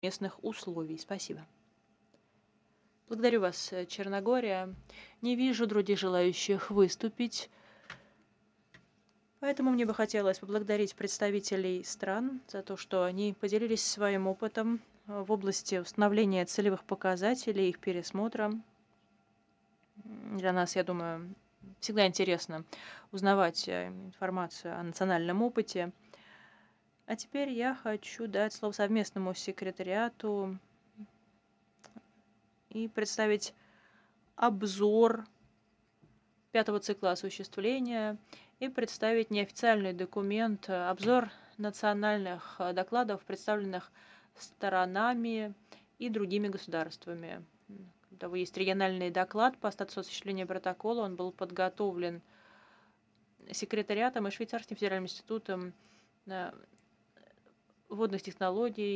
местных условий. Спасибо. Благодарю вас, Черногория. Не вижу других желающих выступить. Поэтому мне бы хотелось поблагодарить представителей стран за то, что они поделились своим опытом в области установления целевых показателей, их пересмотра. Для нас, я думаю, всегда интересно узнавать информацию о национальном опыте. А теперь я хочу дать слово совместному секретариату и представить обзор пятого цикла осуществления и представить неофициальный документ, обзор национальных докладов, представленных сторонами и другими государствами. Того есть региональный доклад по статусу осуществления протокола. Он был подготовлен секретариатом и Швейцарским федеральным институтом водных технологий